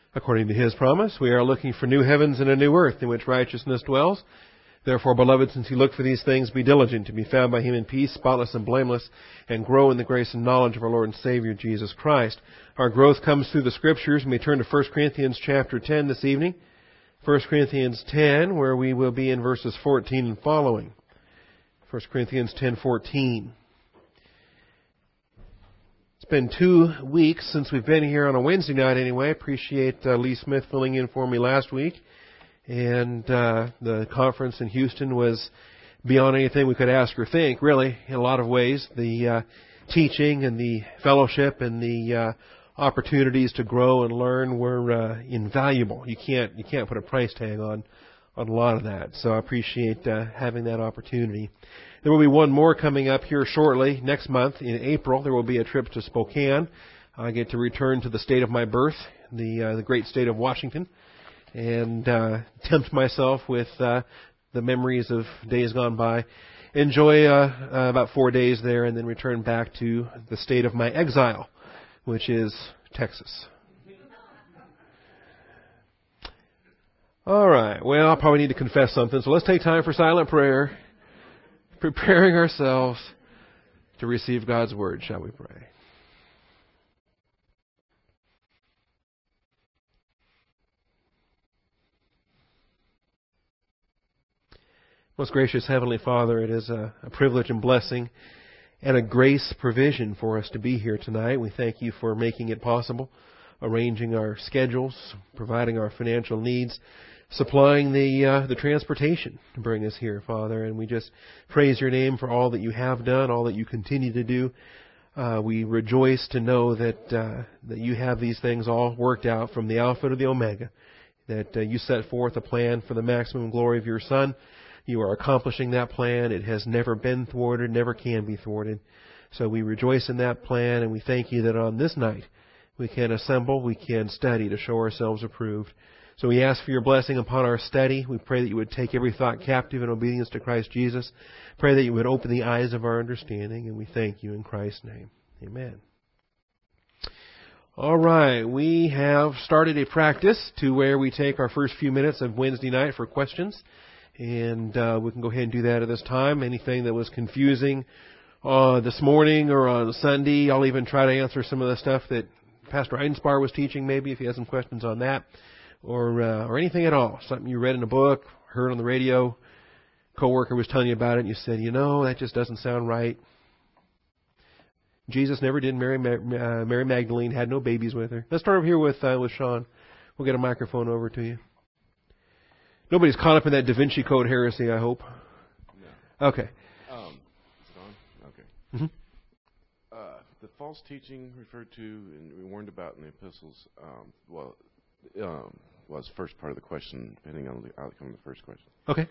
According to His promise, we are looking for new heavens and a new earth in which righteousness dwells. Therefore, beloved, since you look for these things, be diligent to be found by Him in peace, spotless and blameless, and grow in the grace and knowledge of our Lord and Savior, Jesus Christ. Our growth comes through the Scriptures. We turn to 1 Corinthians chapter 10 this evening. 1 Corinthians 10, where we will be in verses 14 and following. 1 Corinthians 10:14. It's been 2 weeks since we've been here on a Wednesday night anyway. Appreciate Lee Smith filling in for me last week. And the conference in Houston was beyond anything we could ask or think, really, in a lot of ways. The teaching and the fellowship and the opportunities to grow and learn were invaluable. You can't put a price tag on a lot of that. So I appreciate having that opportunity. There will be one more coming up here shortly. Next month, in April, there will be a trip to Spokane. I get to return to the state of my birth, the great state of Washington, and tempt myself with the memories of days gone by. Enjoy about 4 days there, and then return back to the state of my exile, which is Texas. All right. Well, I'll probably need to confess something, so let's take time for silent prayer, preparing ourselves to receive God's Word. Shall we pray? Most gracious Heavenly Father, it is a privilege and blessing and a grace provision for us to be here tonight. We thank you for making it possible, arranging our schedules, providing our financial needs, supplying the transportation to bring us here, Father. And we just praise your name for all that you have done, all that you continue to do. We rejoice to know that you have these things all worked out from the Alpha to the Omega, that you set forth a plan for the maximum glory of your Son. You are accomplishing that plan. It has never been thwarted, never can be thwarted. So we rejoice in that plan, and we thank you that on this night we can assemble, we can study to show ourselves approved. So we ask for your blessing upon our study. We pray that you would take every thought captive in obedience to Christ Jesus. Pray that you would open the eyes of our understanding, and we thank you in Christ's name. Amen. All right, we have started a practice to where we take our first few minutes of Wednesday night for questions. And we can go ahead and do that at this time. Anything that was confusing this morning or on Sunday, I'll even try to answer some of the stuff that Pastor Eidenspar was teaching, maybe, if you have some questions on that. Or anything at all. Something you read in a book, heard on the radio, coworker was telling you about it, and you said, that just doesn't sound right. Jesus never did marry Mary Magdalene, had no babies with her. Let's start over here with Sean. We'll get a microphone over to you. Nobody's caught up in that Da Vinci Code heresy, I hope. No. Okay. It's on? Okay. Mm-hmm. The false teaching referred to and we warned about in the epistles, was the first part of the question, depending on the outcome of the first question. Okay.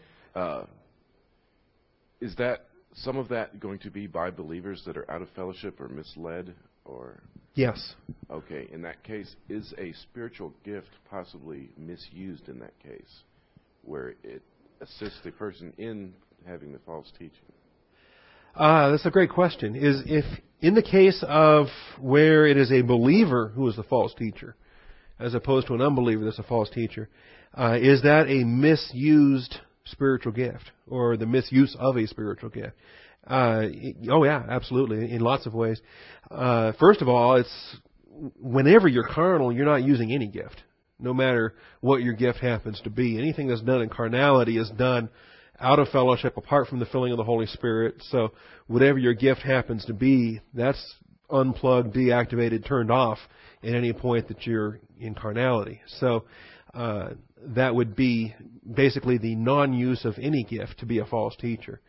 Is that some of that going to be by believers that are out of fellowship or misled? Or yes. Okay. In that case, is a spiritual gift possibly misused in that case, where it assists the person in having the false teaching? That's a great question. If in the case of where it is a believer who is the false teacher, as opposed to an unbeliever that's a false teacher, is that a misused spiritual gift, or the misuse of a spiritual gift? Oh yeah, absolutely, in lots of ways. First of all, it's whenever you're carnal, you're not using any gift, no matter what your gift happens to be. Anything that's done in carnality is done out of fellowship, apart from the filling of the Holy Spirit. So whatever your gift happens to be, that's unplugged, deactivated, turned off at any point that you're in carnality. So that would be basically the non-use of any gift to be a false teacher.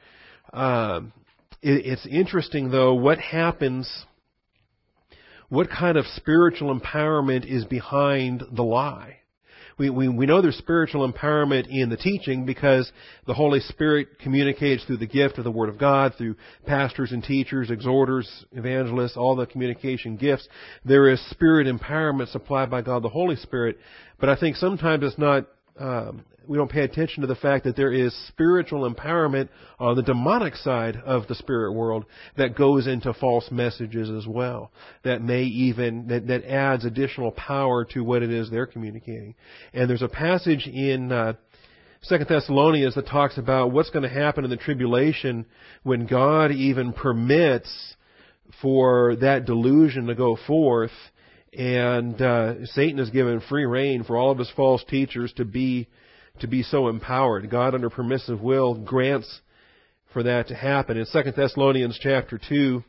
It's interesting, though, what happens, what kind of spiritual empowerment is behind the lie. We know there's spiritual empowerment in the teaching because the Holy Spirit communicates through the gift of the Word of God, through pastors and teachers, exhorters, evangelists, all the communication gifts. There is spirit empowerment supplied by God the Holy Spirit, but I think sometimes it's not pay attention to the fact that there is spiritual empowerment on the demonic side of the spirit world that goes into false messages as well. That may even that adds additional power to what it is they're communicating. And there's a passage in 2 Thessalonians that talks about what's going to happen in the tribulation when God even permits for that delusion to go forth, and Satan is given free rein for all of his false teachers to be so empowered. God, under permissive will, grants for that to happen. In 2 Thessalonians chapter 2,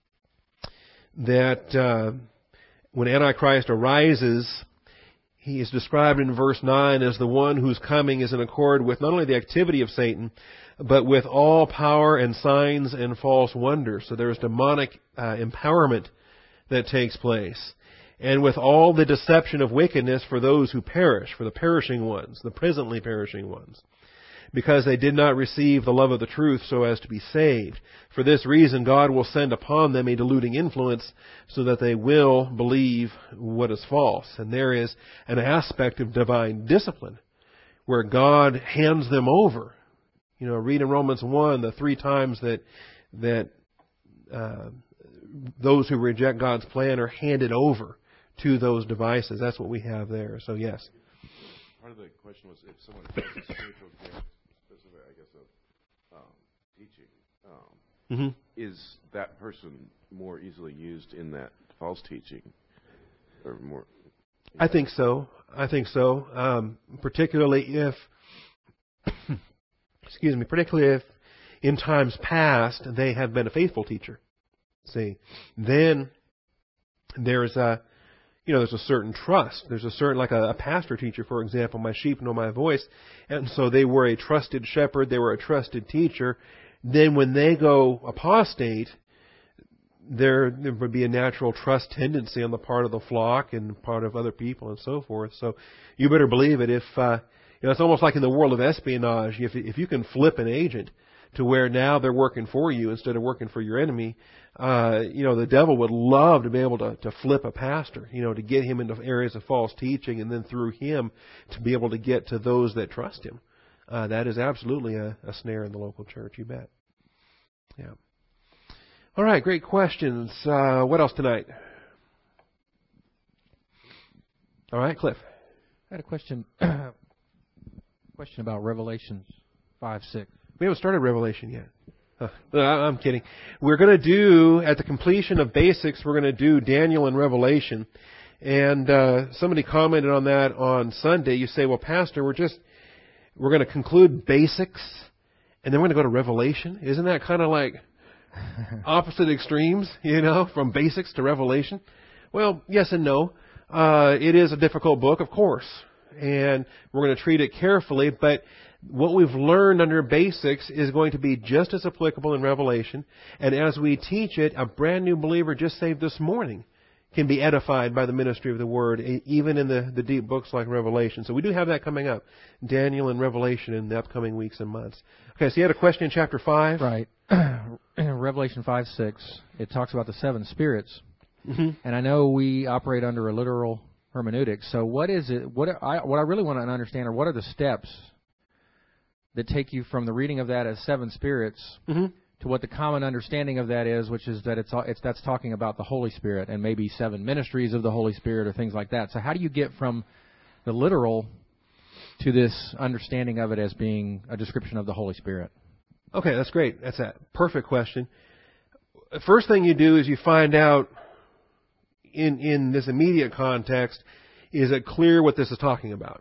that when Antichrist arises, he is described in verse 9 as the one whose coming is in accord with not only the activity of Satan, but with all power and signs and false wonders. So there's demonic empowerment that takes place. And with all the deception of wickedness for those who perish, for the perishing ones, the presently perishing ones, because they did not receive the love of the truth so as to be saved. For this reason, God will send upon them a deluding influence so that they will believe what is false. And there is an aspect of divine discipline where God hands them over. Read in Romans 1 the 3 times that those who reject God's plan are handed over to those devices. That's what we have there. So yes. Part of the question was if someone has a spiritual gift, specific, I guess, of teaching, is that person more easily used in that false teaching, or more? I think so. Particularly if, particularly if in times past they have been a faithful teacher. See, then there's a certain trust. There's a certain, like a pastor teacher, for example, my sheep know my voice. And so they were a trusted shepherd. They were a trusted teacher. Then when they go apostate, there would be a natural trust tendency on the part of the flock and part of other people and so forth. So you better believe it. If, it's almost like in the world of espionage. If you can flip an agent to where now they're working for you instead of working for your enemy, the devil would love to be able to flip a pastor, to get him into areas of false teaching, and then through him to be able to get to those that trust him. That is absolutely a snare in the local church, you bet. Yeah. All right, great questions. What else tonight? All right, Cliff. I had a question about Revelation 5:6. We haven't started Revelation yet. I'm kidding. We're going to do, at the completion of basics, we're going to do Daniel and Revelation. And somebody commented on that on Sunday. You say, well, Pastor, we're going to conclude basics, and then we're going to go to Revelation. Isn't that kind of like opposite extremes, from basics to Revelation? Well, yes and no. It is a difficult book, of course, and we're going to treat it carefully, but what we've learned under basics is going to be just as applicable in Revelation. And as we teach it, a brand new believer just saved this morning can be edified by the ministry of the Word, even in the deep books like Revelation. So we do have that coming up, Daniel and Revelation, in the upcoming weeks and months. Okay, so you had a question in chapter 5? Right. In Revelation 5:6, it talks about the 7 spirits. Mm-hmm. And I know we operate under a literal hermeneutic. So what is it? What I really want to understand are what are the steps that take you from the reading of that as 7 spirits to what the common understanding of that is, which is that that's talking about the Holy Spirit and maybe 7 ministries of the Holy Spirit or things like that. So how do you get from the literal to this understanding of it as being a description of the Holy Spirit? Okay, that's great. That's a perfect question. The first thing you do is you find out in this immediate context, is it clear what this is talking about?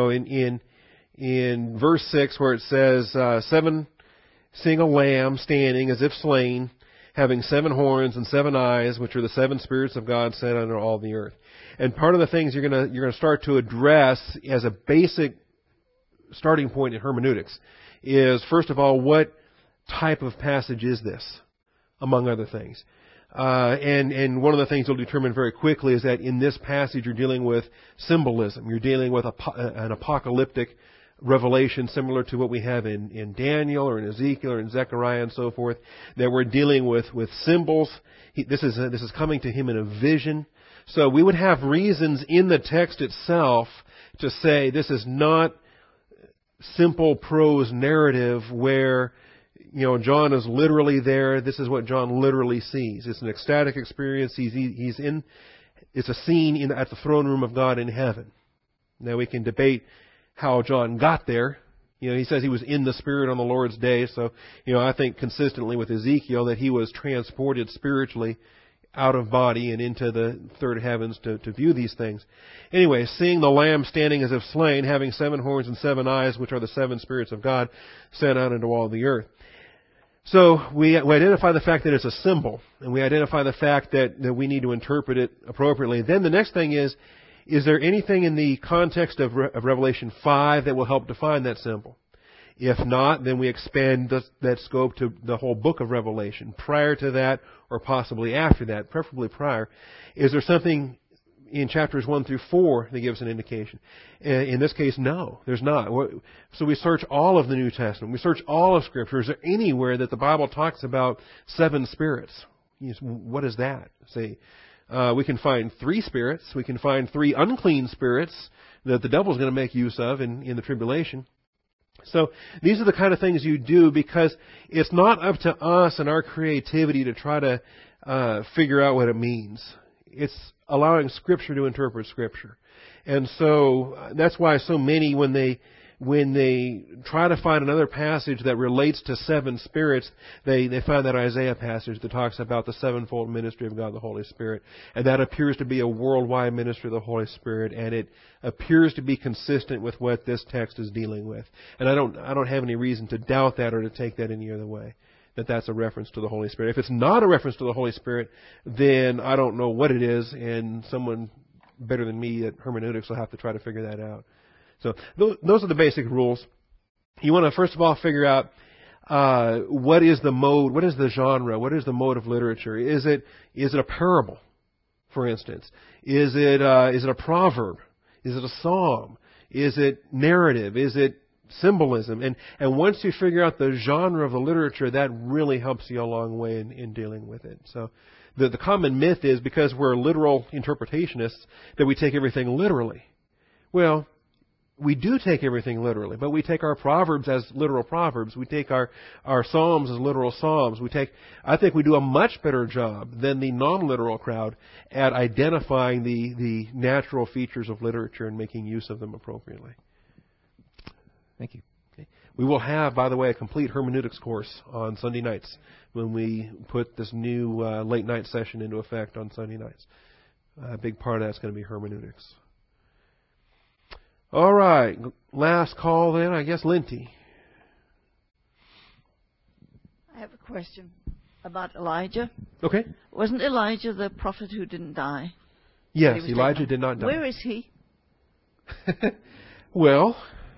In verse 6 where it says, 7 seeing a lamb standing as if slain, having 7 horns and 7 eyes, which are the 7 spirits of God sent under all the earth. And part of the things you're going to start to address as a basic starting point in hermeneutics is, first of all, what type of passage is this, among other things. And one of the things you'll determine very quickly is that in this passage you're dealing with symbolism. You're dealing with an apocalyptic revelation similar to what we have in Daniel or in Ezekiel or in Zechariah and so forth, that we're dealing with symbols. This is coming to him in a vision. So we would have reasons in the text itself to say this is not simple prose narrative where, John is literally there. This is what John literally sees. It's an ecstatic experience. He's in. It's a scene at the throne room of God in heaven. Now we can debate how John got there. He says he was in the Spirit on the Lord's day. So, I think consistently with Ezekiel that he was transported spiritually out of body and into the third heavens to view these things. Anyway, seeing the Lamb standing as if slain, having 7 horns and 7 eyes, which are the 7 spirits of God, sent out into all the earth. So we identify the fact that it's a symbol, and we identify the fact that we need to interpret it appropriately. Then the next thing is there anything in the context of Revelation 5 that will help define that symbol? If not, then we expand that scope to the whole book of Revelation. Prior to that, or possibly after that, preferably prior, is there something in chapters 1 through 4 that gives an indication? In this case, no, there's not. So we search all of the New Testament. We search all of Scripture. Is there anywhere that the Bible talks about 7 spirits? What is that? Say, we can find 3 spirits. We can find 3 unclean spirits that the devil's going to make use of in the tribulation. So these are the kind of things you do because it's not up to us and our creativity to try to figure out what it means. It's allowing Scripture to interpret Scripture. And so that's why so many, when they try to find another passage that relates to 7 spirits, they find that Isaiah passage that talks about the 7-fold ministry of God the Holy Spirit. And that appears to be a worldwide ministry of the Holy Spirit, and it appears to be consistent with what this text is dealing with. And I don't have any reason to doubt that or to take that any other way, that that's a reference to the Holy Spirit. If it's not a reference to the Holy Spirit, then I don't know what it is, and someone better than me at hermeneutics will have to try to figure that out. So those are the basic rules. You want to first of all figure out what is the mode, what is the genre, what is the mode of literature? Is it a parable, for instance? Is it a proverb? Is it a psalm? Is it narrative? Is it symbolism? And once you figure out the genre of the literature, that really helps you a long way in dealing with it. So the common myth is because we're literal interpretationists that we take everything literally. Well, we do take everything literally, but we take our proverbs as literal proverbs. We take our psalms as literal psalms. I think we do a much better job than the non-literal crowd at identifying the natural features of literature and making use of them appropriately. Thank you. Okay. We will have, by the way, a complete hermeneutics course on Sunday nights when we put this new late night session into effect on Sunday nights. A big part of that's going to be hermeneutics. All right, last call then, I guess, Linty. I have a question about Elijah. Okay. Wasn't Elijah the prophet who didn't die? Yes, Elijah did not die. Where is he? Well,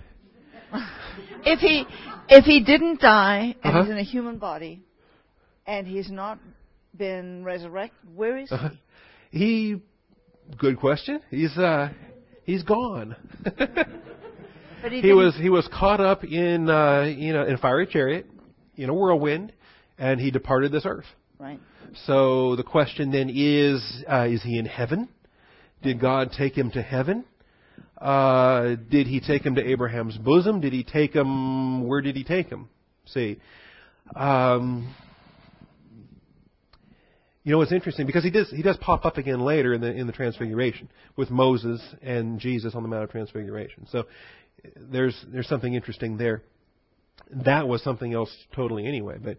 if he didn't die and he's in a human body and he's not been resurrected, where is he? Good question. He's gone. But he was caught up in a fiery chariot, in a whirlwind, and he departed this earth. Right. So the question then is he in heaven? Did God take him to heaven? Did he take him to Abraham's bosom? Did he take him? Where did he take him? See. It's interesting because he does pop up again later in the Transfiguration with Moses and Jesus on the Mount of Transfiguration. So there's something interesting there. That was something else totally anyway. But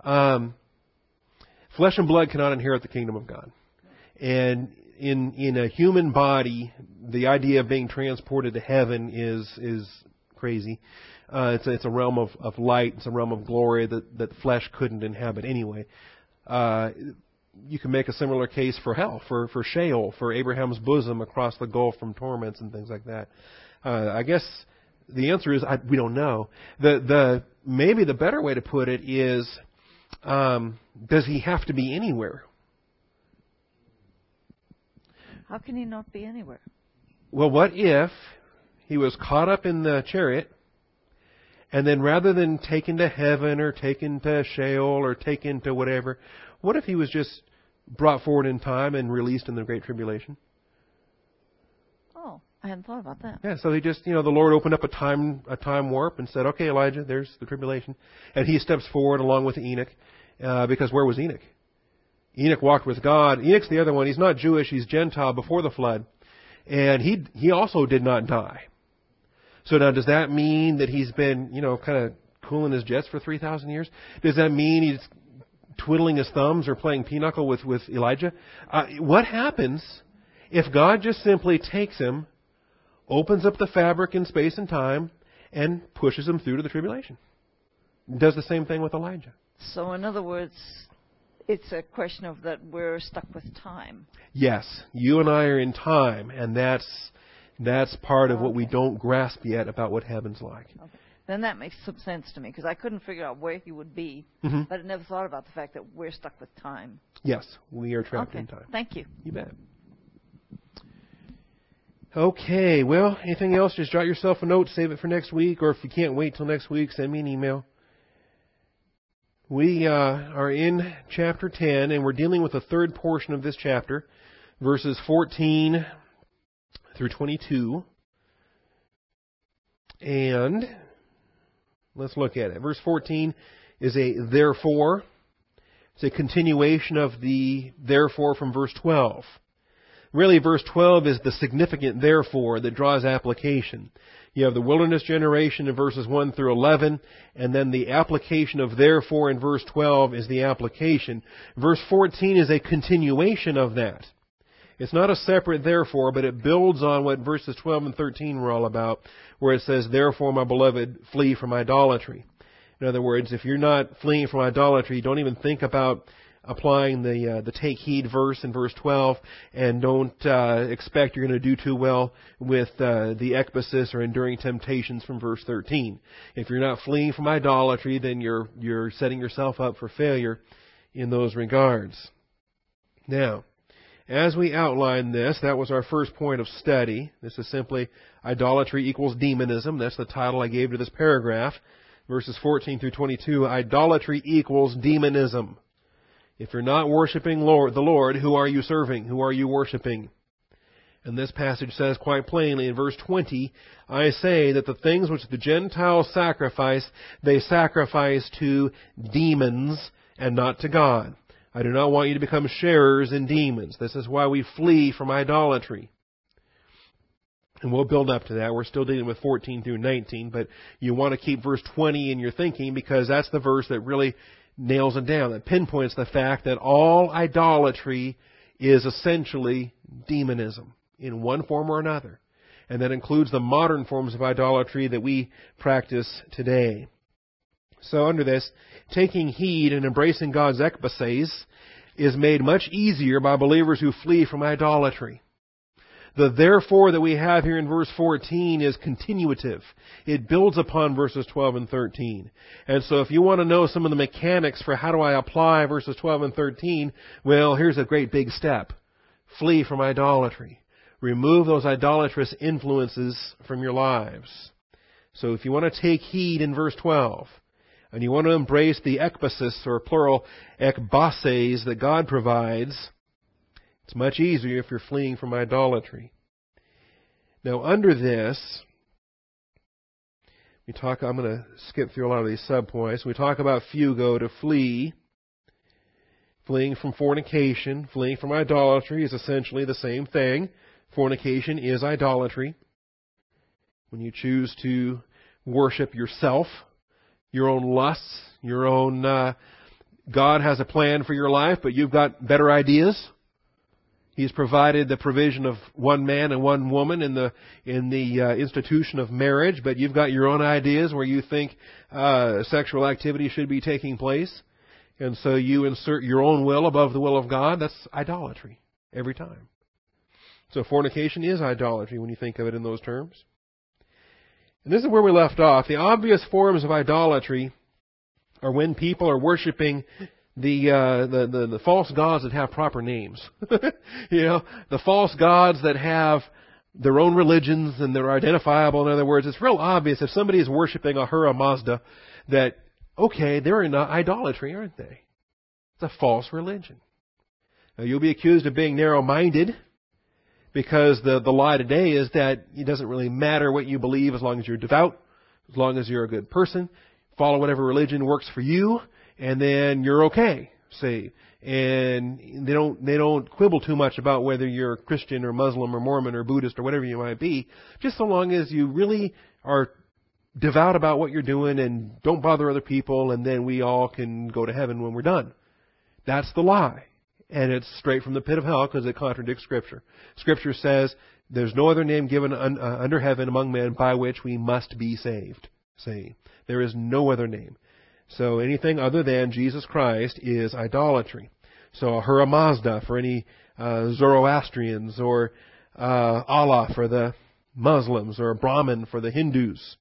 flesh and blood cannot inherit the kingdom of God. And in a human body, the idea of being transported to heaven is crazy. It's a realm of light. It's a realm of glory that flesh couldn't inhabit anyway. You can make a similar case for hell, for Sheol, for Abraham's bosom across the gulf from torments and things like that. I guess the answer is we don't know. Maybe the better way to put it is, does he have to be anywhere? How can he not be anywhere? Well, what if he was caught up in the chariot, and then rather than taken to heaven or taken to Sheol or taken to whatever, what if he was just brought forward in time and released in the Great Tribulation? Well, what if he was caught up in the chariot, and then rather than taken to heaven or taken to Sheol or taken to whatever, what if he was just brought forward in time and released in the Great Tribulation? Well, what if he was just brought forward in time and released in the Great Tribulation? Oh, I hadn't thought about that. Yeah, so he just, the Lord opened up a time warp and said, okay, Elijah, there's the tribulation. And he steps forward along with Enoch, because where was Enoch? Enoch walked with God. Enoch's the other one. He's not Jewish. He's Gentile before the flood. And he also did not die. So now does that mean that he's been, kind of cooling his jets for 3,000 years? Does that mean he's twiddling his thumbs or playing pinochle with Elijah? What happens if God just simply takes him, opens up the fabric in space and time, and pushes him through to the tribulation? Does the same thing with Elijah. So in other words, it's a question of that we're stuck with time. Yes, you and I are in time, and that's part of what we don't grasp yet about what heaven's like. Okay. Then that makes some sense to me, because I couldn't figure out where he would be, but I never thought about the fact that we're stuck with time. Yes, we are trapped in time. Thank you. You bet. Okay, well, anything else? Just jot yourself a note, save it for next week, or if you can't wait till next week, send me an email. We are in chapter 10, and we're dealing with the third portion of this chapter, verses 14 through 22. And let's look at it. Verse 14 is a therefore. It's a continuation of the therefore from verse 12. Really, verse 12 is the significant therefore that draws application. You have the wilderness generation in verses 1 through 11, and then the application of therefore in verse 12 is the application. Verse 14 is a continuation of that. It's not a separate therefore, but it builds on what verses 12 and 13 were all about, where it says, therefore, my beloved, flee from idolatry. In other words, if you're not fleeing from idolatry, don't even think about applying the take heed verse in verse 12, and don't expect you're going to do too well with the ekbasis or enduring temptations from verse 13. If you're not fleeing from idolatry, then you're setting yourself up for failure in those regards. Now, as we outline this, that was our first point of study. This is simply idolatry equals demonism. That's the title I gave to this paragraph. Verses 14 through 22, idolatry equals demonism. If you're not worshiping the Lord, who are you serving? Who are you worshiping? And this passage says quite plainly in verse 20, I say that the things which the Gentiles sacrifice, they sacrifice to demons and not to God. I do not want you to become sharers in demons. This is why we flee from idolatry. And we'll build up to that. We're still dealing with 14 through 19, but you want to keep verse 20 in your thinking, because that's the verse that really nails it down. That pinpoints the fact that all idolatry is essentially demonism in one form or another. And that includes the modern forms of idolatry that we practice today. So under this, taking heed and embracing God's ekbases is made much easier by believers who flee from idolatry. The therefore that we have here in verse 14 is continuative. It builds upon verses 12 and 13. And so if you want to know some of the mechanics for how do I apply verses 12 and 13, well, here's a great big step. Flee from idolatry. Remove those idolatrous influences from your lives. So if you want to take heed in verse 12, and you want to embrace the ekbasis, or plural ekbases, that God provides, it's much easier if you're fleeing from idolatry. Now, under this, I'm going to skip through a lot of these subpoints. We talk about fugo, to flee. Fleeing from fornication, fleeing from idolatry is essentially the same thing. Fornication is idolatry. When you choose to worship yourself, your own lusts, your own... God has a plan for your life, but you've got better ideas. He's provided the provision of one man and one woman in the institution of marriage, but you've got your own ideas where you think sexual activity should be taking place. And so you insert your own will above the will of God. That's idolatry every time. So fornication is idolatry when you think of it in those terms. And this is where we left off. The obvious forms of idolatry are when people are worshiping the false gods that have proper names. The false gods that have their own religions and they're identifiable. In other words, it's real obvious if somebody is worshiping Ahura Mazda that, okay, they're in idolatry, aren't they? It's a false religion. Now, you'll be accused of being narrow-minded. Because the lie today is that it doesn't really matter what you believe as long as you're devout, as long as you're a good person, follow whatever religion works for you, and then you're okay. See, and they don't quibble too much about whether you're Christian or Muslim or Mormon or Buddhist or whatever you might be, just so long as you really are devout about what you're doing and don't bother other people, and then we all can go to heaven when we're done. That's the lie. And it's straight from the pit of hell because it contradicts Scripture. Scripture says there's no other name given under heaven among men by which we must be saved. See, there is no other name. So anything other than Jesus Christ is idolatry. So Ahura Mazda for any Zoroastrians, or Allah for the Muslims, or Brahman for the Hindus.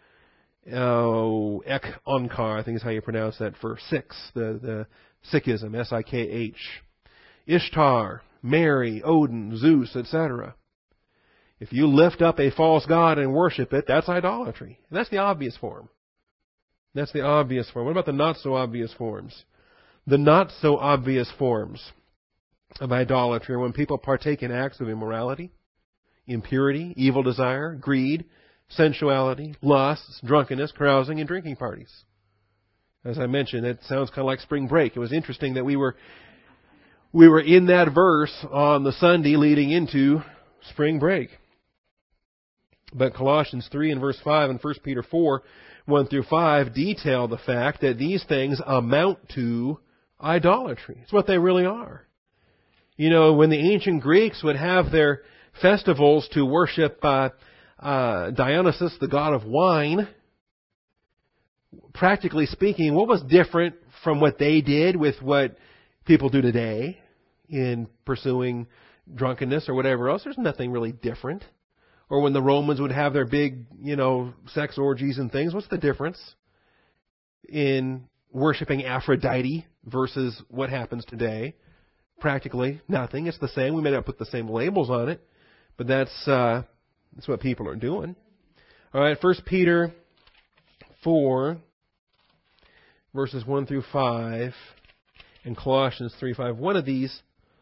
Ek Onkar, I think is how you pronounce that, for Sikhs, the Sikhism, S-I-K-H. Ishtar, Mary, Odin, Zeus, etc. If you lift up a false god and worship it, that's idolatry. And that's the obvious form. That's the obvious form. What about the not-so-obvious forms? The not-so-obvious forms of idolatry are when people partake in acts of immorality, impurity, evil desire, greed, sensuality, lusts, drunkenness, carousing, and drinking parties. As I mentioned, it sounds kind of like spring break. It was interesting that we were in that verse on the Sunday leading into spring break. But Colossians 3 and verse 5 and 1 Peter 4, 1 through 5 detail the fact that these things amount to idolatry. It's what they really are. You know, when the ancient Greeks would have their festivals to worship Dionysus, the god of wine, practically speaking, what was different from what they did with what people do today in pursuing drunkenness or whatever else? There's nothing really different. Or when the Romans would have their big, sex orgies and things, what's the difference in worshiping Aphrodite versus what happens today? Practically nothing. It's the same. We may not put the same labels on it, but that's what people are doing. All right, 1 Peter 4, verses 1 through 5, and Colossians 3:5. One of these,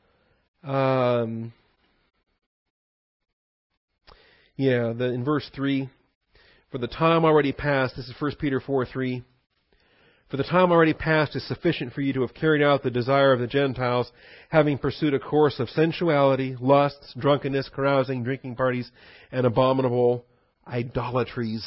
in verse 3, for the time already past, this is 1 Peter 4:3, for the time already past is sufficient for you to have carried out the desire of the Gentiles, having pursued a course of sensuality, lusts, drunkenness, carousing, drinking parties, and abominable idolatries.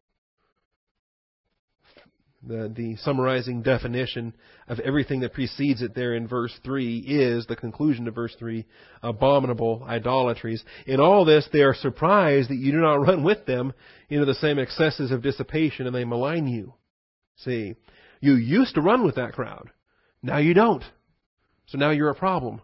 The summarizing definition of everything that precedes it there in verse 3 is, the conclusion of verse 3, abominable idolatries. In all this, they are surprised that you do not run with them into the same excesses of dissipation, and they malign you. See, you used to run with that crowd. Now you don't. So now you're a problem.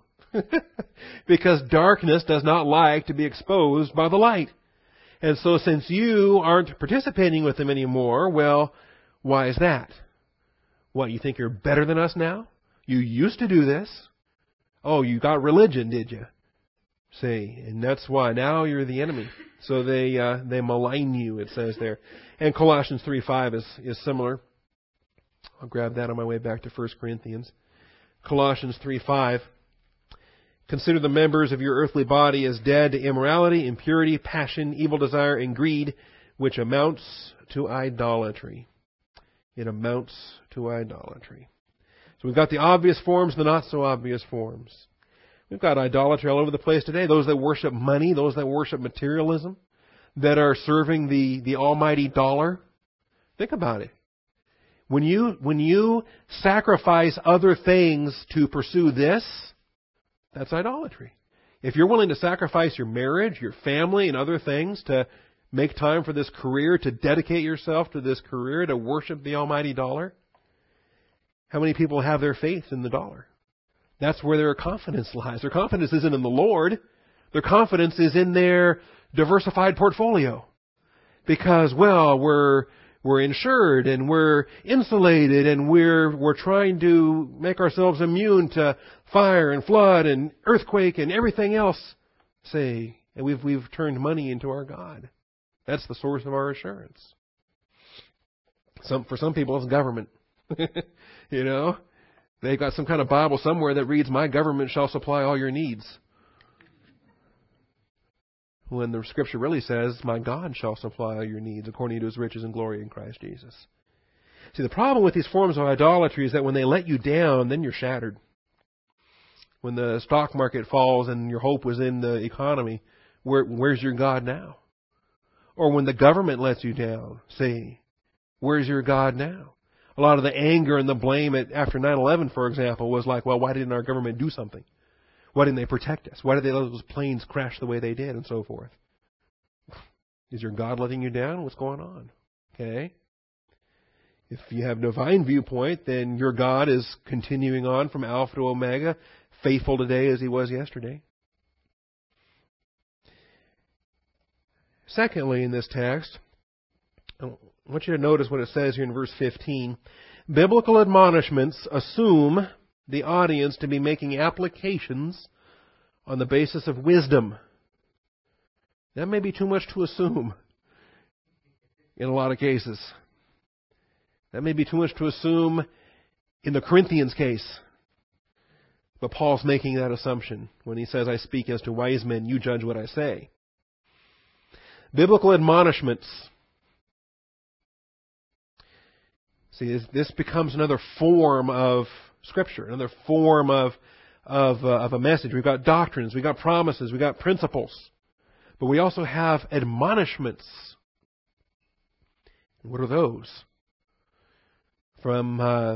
Because darkness does not like to be exposed by the light. And so since you aren't participating with them anymore, well, why is that? What, you think you're better than us now? You used to do this. Oh, you got religion, did you? See, and that's why now you're the enemy. So they malign you, it says there. And Colossians 3:5 is similar. I'll grab that on my way back to 1 Corinthians. Colossians 3:5. Consider the members of your earthly body as dead to immorality, impurity, passion, evil desire, and greed, which amounts to idolatry. It amounts to idolatry. So we've got the obvious forms, the not so obvious forms. We've got idolatry all over the place today. Those that worship money, those that worship materialism, that are serving the almighty dollar. Think about it. When you sacrifice other things to pursue this, that's idolatry. If you're willing to sacrifice your marriage, your family, and other things to make time for this career, to dedicate yourself to this career, to worship the almighty dollar, how many people have their faith in the dollar? That's where their confidence lies. Their confidence isn't in the Lord. Their confidence is in their diversified portfolio. Because, well, we're insured and we're insulated and we're trying to make ourselves immune to fire and flood and earthquake and everything else. And we've turned money into our God. That's the source of our assurance. For some people, it's government. They've got some kind of Bible somewhere that reads, "My government shall supply all your needs." when the Scripture really says, my God shall supply all your needs according to His riches and glory in Christ Jesus. See, the problem with these forms of idolatry is that when they let you down, then you're shattered. When the stock market falls and your hope was in the economy, where's your God now? Or when the government lets you down, see, where's your God now? A lot of the anger and the blame after 9/11, for example, was like, well, why didn't our government do something? Why didn't they protect us? Why did they let those planes crash the way they did and so forth? Is your God letting you down? What's going on? Okay. If you have a divine viewpoint, then your God is continuing on from Alpha to Omega, faithful today as He was yesterday. Secondly, in this text, I want you to notice what it says here in verse 15. Biblical admonishments assume the audience to be making applications on the basis of wisdom. That may be too much to assume in a lot of cases. That may be too much to assume in the Corinthians case. But Paul's making that assumption when he says, I speak as to wise men, you judge what I say. Biblical admonishments. See, this becomes another form of Scripture, another form of a message. We've got doctrines, we've got promises, we've got principles. But we also have admonishments. What are those? From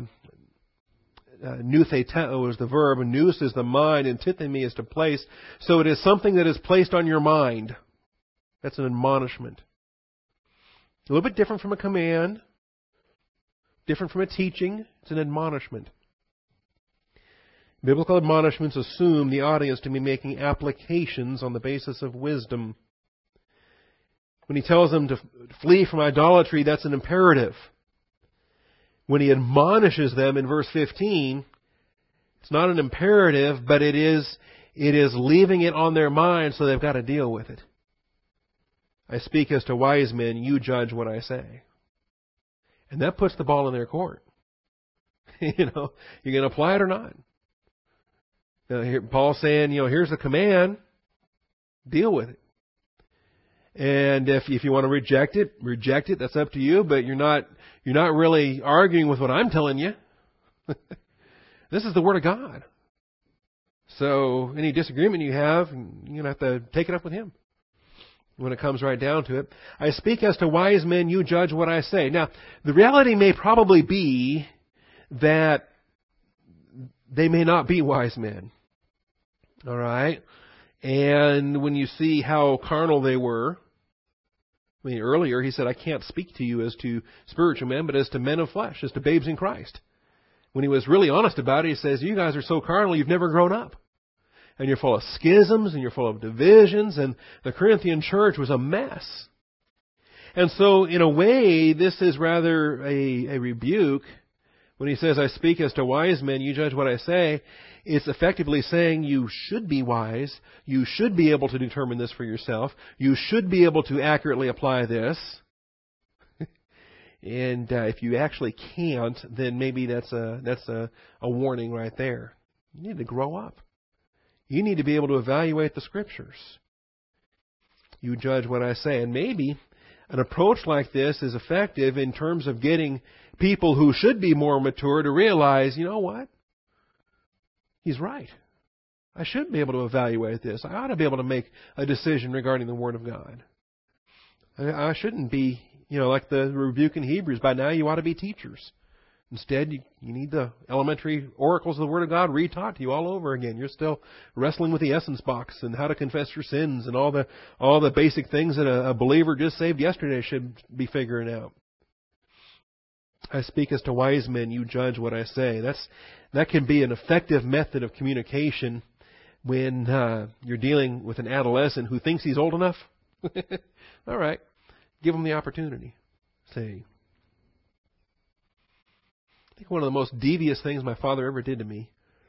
noutheiteo is the verb, and nous is the mind, and tithemi is to place. So it is something that is placed on your mind. That's an admonishment. A little bit different from a command, different from a teaching. It's an admonishment. Biblical admonishments assume the audience to be making applications on the basis of wisdom. When he tells them to flee from idolatry, that's an imperative. When he admonishes them in verse 15, it's not an imperative, but it is leaving it on their mind so they've got to deal with it. I speak as to wise men, you judge what I say. And that puts the ball in their court. You're going to apply it or not. Here, Paul's saying, here's the command. Deal with it. And if you want to reject it. That's up to you. But you're not really arguing with what I'm telling you. This is the Word of God. So any disagreement you have, you're going to have to take it up with Him when it comes right down to it. I speak as to wise men, you judge what I say. Now, the reality may probably be that they may not be wise men. All right? And when you see how carnal they were, earlier he said, I can't speak to you as to spiritual men, but as to men of flesh, as to babes in Christ. When he was really honest about it, he says, you guys are so carnal, you've never grown up. And you're full of schisms, and you're full of divisions, and the Corinthian church was a mess. And so, in a way, this is rather a rebuke. When he says, I speak as to wise men, you judge what I say, it's effectively saying you should be wise, you should be able to determine this for yourself, you should be able to accurately apply this. And if you actually can't, then maybe that's a warning right there. You need to grow up. You need to be able to evaluate the Scriptures. You judge what I say. And maybe an approach like this is effective in terms of getting people who should be more mature to realize, you know what? He's right. I should be able to evaluate this. I ought to be able to make a decision regarding the Word of God. I shouldn't be, like the rebuke in Hebrews. By now you ought to be teachers. Instead, you need the elementary oracles of the Word of God retaught to you all over again. You're still wrestling with the essence box and how to confess your sins and all the basic things that a believer just saved yesterday should be figuring out. I speak as to wise men, you judge what I say. That can be an effective method of communication when you're dealing with an adolescent who thinks he's old enough. All right, give him the opportunity. Say, I think one of the most devious things my father ever did to me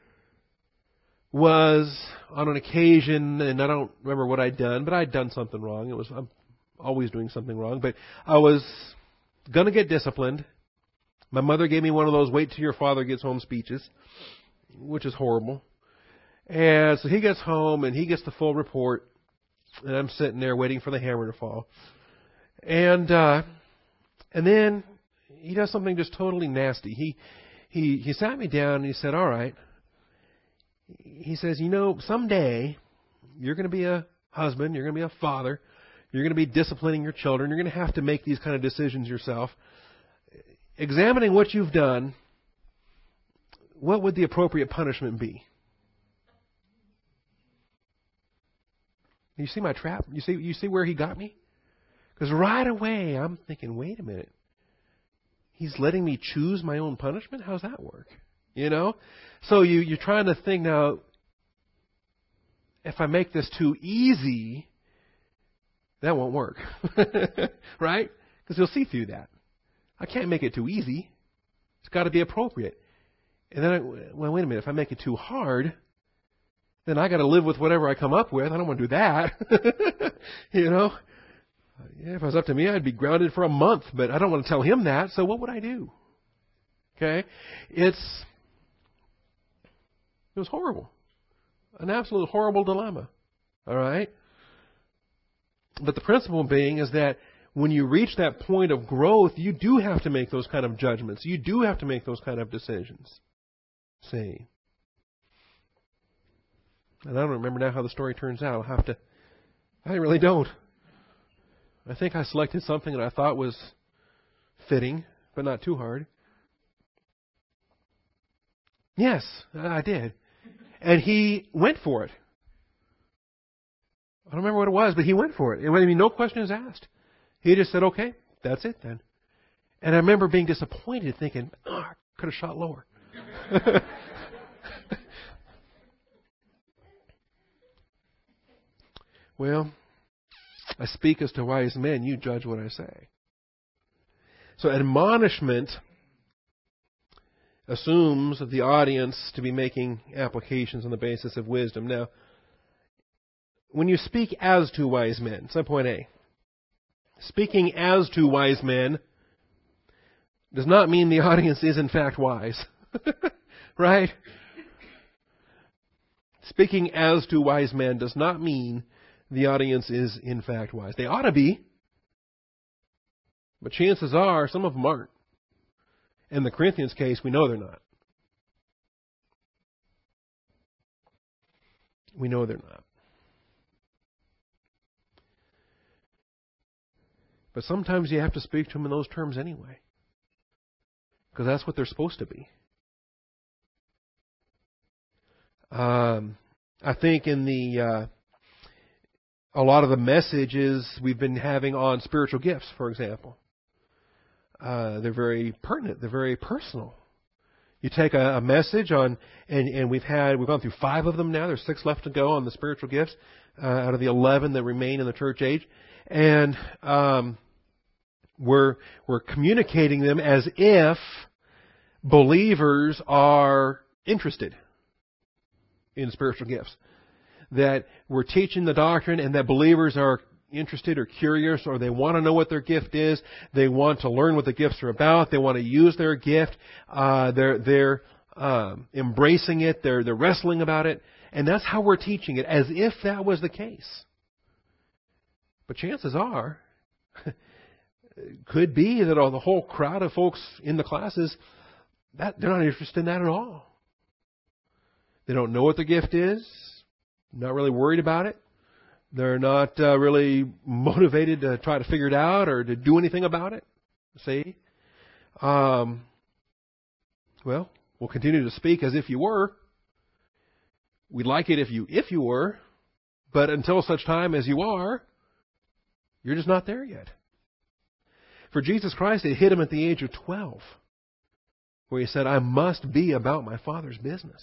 was on an occasion, and I don't remember what I'd done, but I'd done something wrong. I'm always doing something wrong, but I was going to get disciplined. My mother gave me one of those wait till your father gets home speeches, which is horrible. And so he gets home and he gets the full report. And I'm sitting there waiting for the hammer to fall. And then he does something just totally nasty. He sat me down and he said, all right. He says, someday you're going to be a husband, you're going to be a father, you're going to be disciplining your children, you're going to have to make these kind of decisions yourself. Examining what you've done, what would the appropriate punishment be? You see my trap? You see where he got me? Because right away I'm thinking, wait a minute. He's letting me choose my own punishment? How's that work? So you're trying to think now, if I make this too easy, that won't work. Right? Because you'll see through that. I can't make it too easy. It's got to be appropriate. And then, wait a minute, if I make it too hard, then I got to live with whatever I come up with. I don't want to do that. If it was up to me, I'd be grounded for a month, but I don't want to tell him that, so what would I do? Okay? It was horrible. An absolute horrible dilemma. All right? But the principle being is that when you reach that point of growth, you do have to make those kind of judgments. You do have to make those kind of decisions. See? And I don't remember now how the story turns out. I really don't. I think I selected something that I thought was fitting, but not too hard. Yes, I did. And he went for it. I don't remember what it was, but he went for it. No questions asked. He just said, okay, that's it then. And I remember being disappointed, thinking, I could have shot lower. Well, I speak as to wise men, you judge what I say. So admonishment assumes the audience to be making applications on the basis of wisdom. Now, when you speak as to wise men, so point A, speaking as to wise men does not mean the audience is in fact wise. Right? Speaking as to wise men does not mean the audience is in fact wise. They ought to be, but chances are some of them aren't. In the Corinthians case, we know they're not. We know they're not. But sometimes you have to speak to them in those terms anyway, because that's what they're supposed to be. I think in a lot of the messages we've been having on spiritual gifts, for example, they're very pertinent. They're very personal. You take a message on, and we've gone through 5 of them now. There's 6 left to go on the spiritual gifts out of the 11 that remain in the church age, and we're communicating them as if believers are interested in spiritual gifts. That we're teaching the doctrine and that believers are interested or curious, or they want to know what their gift is. They want to learn what the gifts are about. They want to use their gift. They're embracing it. They're wrestling about it. And that's how we're teaching it, as if that was the case. But chances are, it could be that the whole crowd of folks in the classes, that they're not interested in that at all. They don't know what the gift is. Not really worried about it. They're not really motivated to try to figure it out or to do anything about it. See? Well, we'll continue to speak as if you were. We'd like it if you were. But until such time as you are, you're just not there yet. For Jesus Christ, it hit him at the age of 12, where he said, I must be about my Father's business.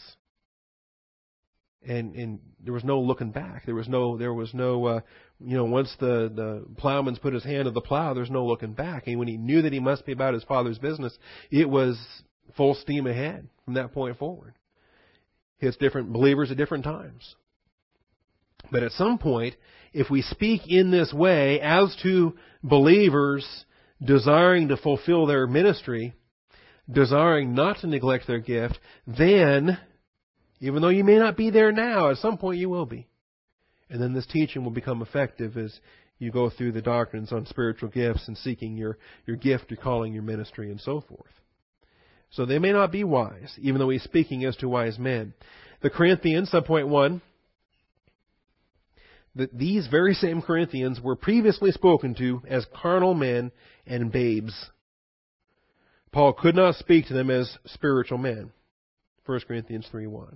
And there was no looking back. There was no once the plowman's put his hand to the plow, there's no looking back. And when he knew that he must be about his Father's business, it was full steam ahead from that point forward. Hits different believers at different times. But at some point, if we speak in this way as to believers desiring to fulfill their ministry, desiring not to neglect their gift, then, even though you may not be there now, at some point you will be. And then this teaching will become effective as you go through the doctrines on spiritual gifts and seeking your gift, your calling, your ministry, and so forth. So they may not be wise, even though he's speaking as to wise men. The Corinthians, subpoint 1, that these very same Corinthians were previously spoken to as carnal men and babes. Paul could not speak to them as spiritual men. 1 Corinthians 3:1.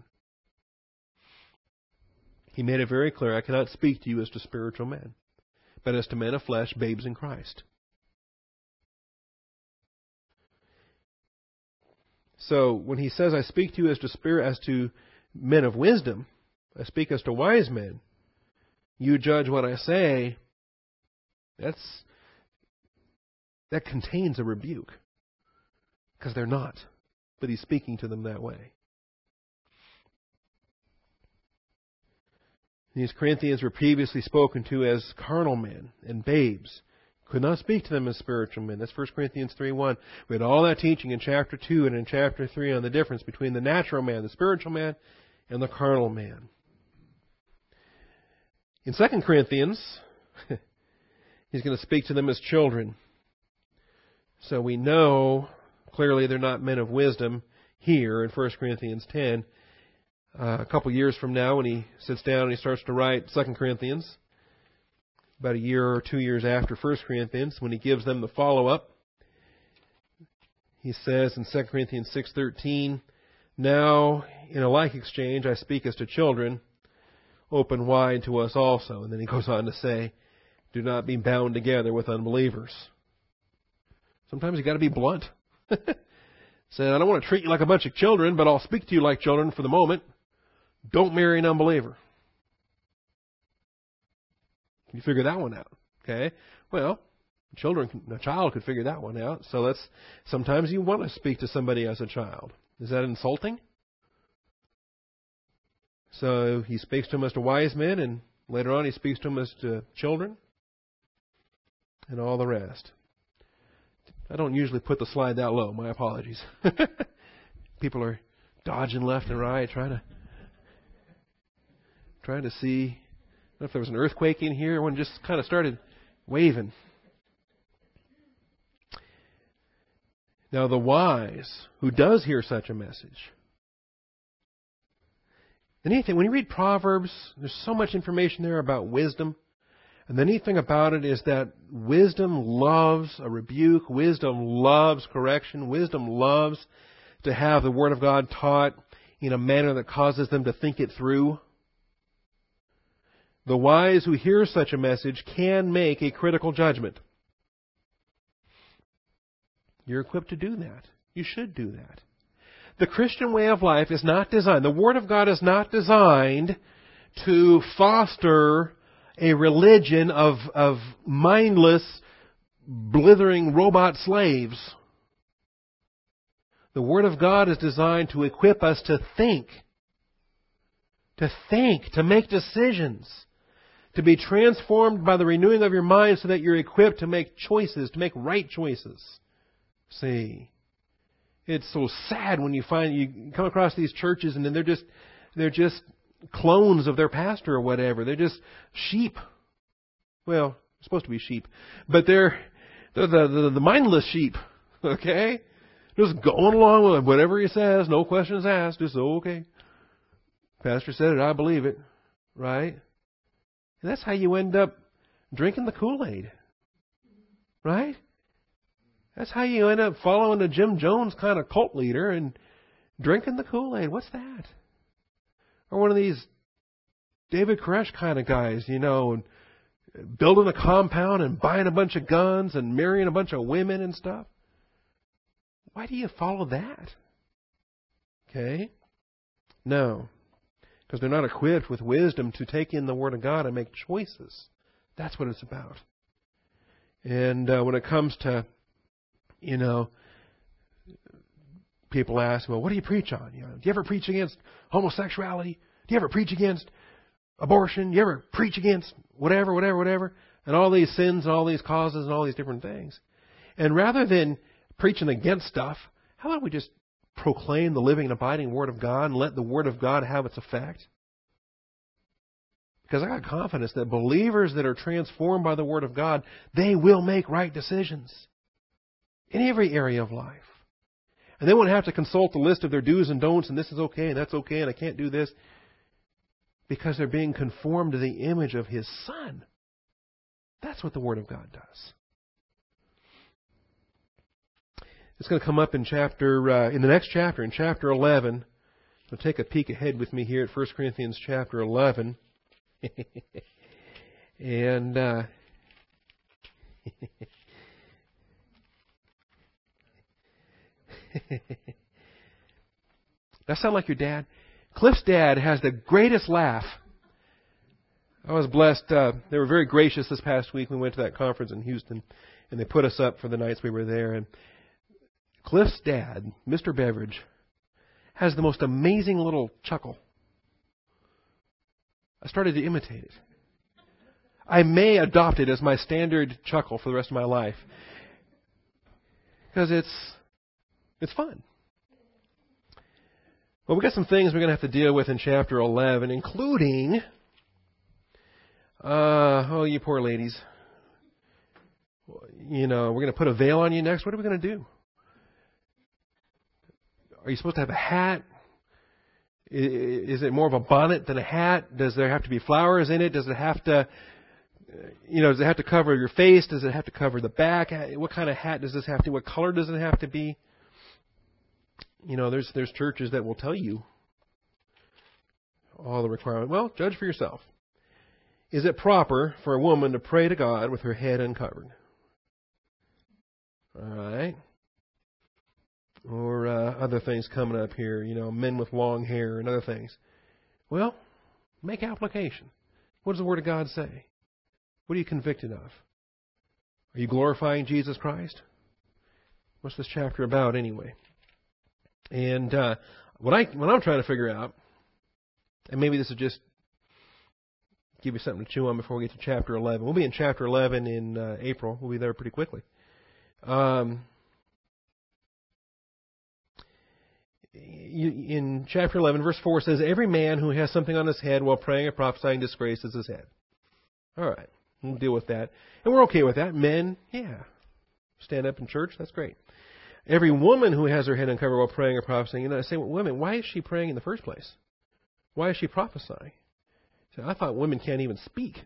He made it very clear, I cannot speak to you as to spiritual men, but as to men of flesh, babes in Christ. So when he says, I speak to you as to men of wisdom, I speak as to wise men, you judge what I say, that contains a rebuke. Because they're not. But he's speaking to them that way. These Corinthians were previously spoken to as carnal men and babes. Could not speak to them as spiritual men. That's 1 Corinthians 3:1. We had all that teaching in chapter 2 and in chapter 3 on the difference between the natural man, the spiritual man, and the carnal man. In 2 Corinthians, he's going to speak to them as children. So we know clearly they're not men of wisdom here in 1 Corinthians 10. A couple years from now, when he sits down and he starts to write 2 Corinthians, about a year or 2 years after 1 Corinthians, when he gives them the follow-up, he says in 2 Corinthians 6:13, now, in a like exchange, I speak as to children, open wide to us also. And then he goes on to say, do not be bound together with unbelievers. Sometimes you've got to be blunt. Saying, I don't want to treat you like a bunch of children, but I'll speak to you like children for the moment. Don't marry an unbeliever. Can you figure that one out? Okay. Well, a child could figure that one out. So sometimes you want to speak to somebody as a child. Is that insulting? So he speaks to them as to wise men, and later on he speaks to them as to children, and all the rest. I don't usually put the slide that low. My apologies. People are dodging left and right, trying to see. I don't know if there was an earthquake in here. One just kind of started waving. Now the wise who does hear such a message. The neat thing, when you read Proverbs, there's so much information there about wisdom. And the neat thing about it is that wisdom loves a rebuke. Wisdom loves correction. Wisdom loves to have the Word of God taught in a manner that causes them to think it through. The wise who hear such a message can make a critical judgment. You're equipped to do that. You should do that. The Christian way of life is not designed, the Word of God is not designed to foster a religion of mindless, blithering robot slaves. The Word of God is designed to equip us to think, to make decisions, to be transformed by the renewing of your mind so that you're equipped to make choices, to make right choices. See, it's so sad when you come across these churches and then they're just clones of their pastor or whatever. They're just sheep. Well, supposed to be sheep, but they're the mindless sheep. Okay, just going along with whatever he says, no questions asked. Just okay. Pastor said it, I believe it, right? And that's how you end up drinking the Kool-Aid, right? That's how you end up following a Jim Jones kind of cult leader and drinking the Kool-Aid. What's that? Or one of these David Koresh kind of guys, and building a compound and buying a bunch of guns and marrying a bunch of women and stuff. Why do you follow that? Okay? No. Because they're not equipped with wisdom to take in the Word of God and make choices. That's what it's about. And when it comes to people ask, well, what do you preach on? Do you ever preach against homosexuality? Do you ever preach against abortion? Do you ever preach against whatever? And all these sins and all these causes and all these different things. And rather than preaching against stuff, how about we just proclaim the living and abiding Word of God and let the Word of God have its effect? Because I got confidence that believers that are transformed by the Word of God, they will make right decisions in every area of life. And they won't have to consult the list of their do's and don'ts, and this is okay, and that's okay, and I can't do this. Because they're being conformed to the image of His Son. That's what the Word of God does. It's going to come up in the next chapter, in chapter 11. So take a peek ahead with me here at 1 Corinthians chapter 11. And that sound like your dad? Cliff's dad has the greatest laugh. I was blessed. They were very gracious this past week. We went to that conference in Houston, and they put us up for the nights we were there. And Cliff's dad, Mr. Beveridge, has the most amazing little chuckle. I started to imitate it. I may adopt it as my standard chuckle for the rest of my life. Because it's fun. Well, we've got some things we're going to have to deal with in chapter 11, including, you poor ladies. We're going to put a veil on you next. What are we going to do? Are you supposed to have a hat? Is it more of a bonnet than a hat? Does there have to be flowers in it? Does it have to, does it have to cover your face? Does it have to cover the back? What kind of hat does this have to? What color does it have to be? There's churches that will tell you all the requirements. Well, judge for yourself. Is it proper for a woman to pray to God with her head uncovered? All right. Or other things coming up here, men with long hair and other things. Well, make application. What does the Word of God say? What are you convicted of? Are you glorifying Jesus Christ? What's this chapter about anyway? And what I'm trying to figure out, and maybe this will just give you something to chew on before we get to chapter 11. We'll be in chapter 11 in April. We'll be there pretty quickly. In chapter 11, verse 4 says, every man who has something on his head while praying or prophesying disgraces his head. All right, we'll deal with that. And we're okay with that. Men, stand up in church, that's great. Every woman who has her head uncovered while praying or prophesying, I say, well, women, why is she praying in the first place? Why is she prophesying? So I thought women can't even speak.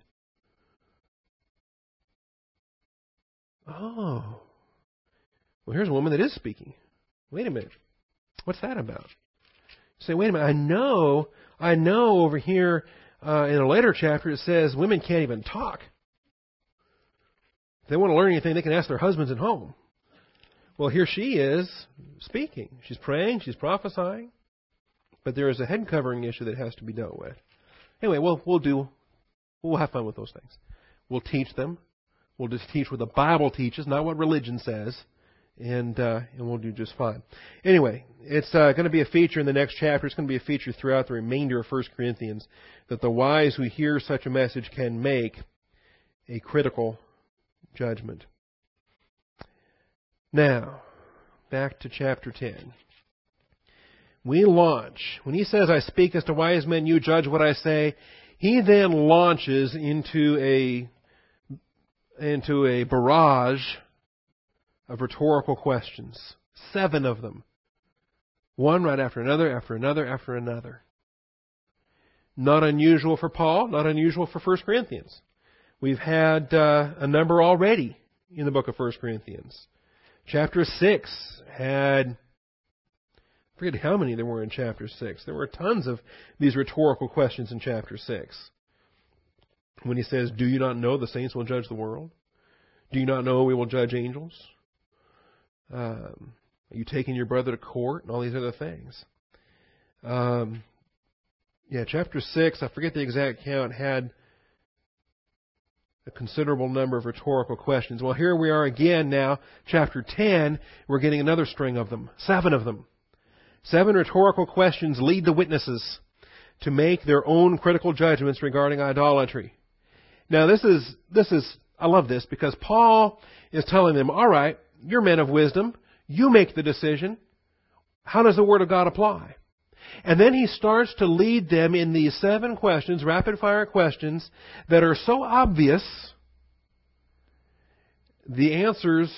Oh. Well, here's a woman that is speaking. Wait a minute. What's that about? You say, wait a minute, I know over here in a later chapter it says women can't even talk. If they want to learn anything, they can ask their husbands at home. Well, here she is speaking. She's praying, she's prophesying, but there is a head covering issue that has to be dealt with. Anyway, we'll have fun with those things. We'll teach them. We'll just teach what the Bible teaches, not what religion says. And we'll do just fine. Anyway, it's going to be a feature in the next chapter. It's going to be a feature throughout the remainder of 1 Corinthians that the wise who hear such a message can make a critical judgment. Now, back to chapter 10. We launch. When he says, I speak as to wise men, you judge what I say, he then launches into a barrage of rhetorical questions. 7 of them. One right after another, after another, after another. Not unusual for Paul, not unusual for 1 Corinthians. We've had a number already in the book of 1 Corinthians. Chapter 6 had, I forget how many there were in chapter 6. There were tons of these rhetorical questions in chapter 6. When he says, do you not know the saints will judge the world? Do you not know we will judge angels? Are you taking your brother to court? And all these other things. Chapter 6, I forget the exact count, had a considerable number of rhetorical questions. Well, here we are again now, chapter 10, we're getting another string of them. 7 of them. 7 rhetorical questions lead the witnesses to make their own critical judgments regarding idolatry. Now, this is I love this because Paul is telling them, all right, you're men of wisdom. You make the decision. How does the Word of God apply? And then he starts to lead them in these 7 questions, rapid-fire questions, that are so obvious, the answers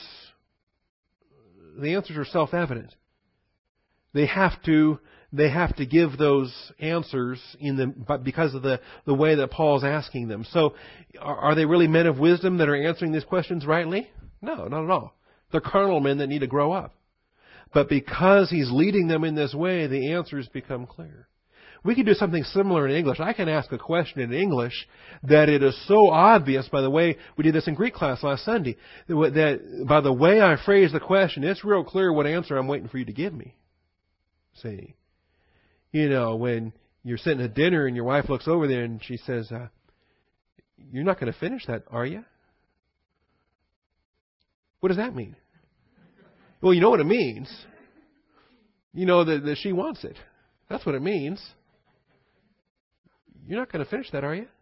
are self-evident. They have to give those answers because of the way that Paul's asking them. So, are they really men of wisdom that are answering these questions rightly? No, not at all. They're carnal men that need to grow up. But because he's leading them in this way, the answers become clear. We can do something similar in English. I can ask a question in English that it is so obvious, by the way, we did this in Greek class last Sunday, that by the way I phrase the question, it's real clear what answer I'm waiting for you to give me. See? You know, when you're sitting at dinner and your wife looks over there and she says, you're not going to finish that, are you? What does that mean? Well, you know what it means. You know that she wants it. That's what it means. You're not going to finish that, are you?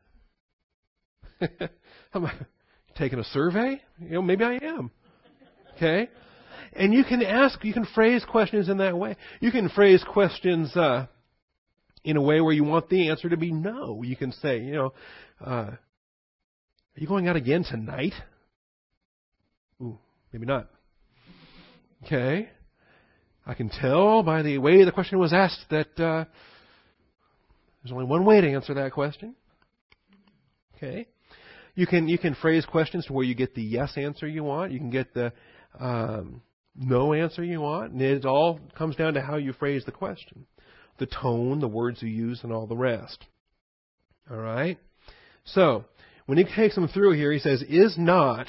Am I taking a survey? You know, maybe I am. Okay? And you can phrase questions in that way. You can phrase questions in a way where you want the answer to be no. You can say, are you going out again tonight? Ooh, maybe not. Okay. I can tell by the way the question was asked that there's only one way to answer that question. Okay. You can phrase questions to where you get the yes answer you want. You can get the no answer you want. And it all comes down to how you phrase the question. The tone, the words you use, and all the rest. All right? So, when he takes them through here, he says, is not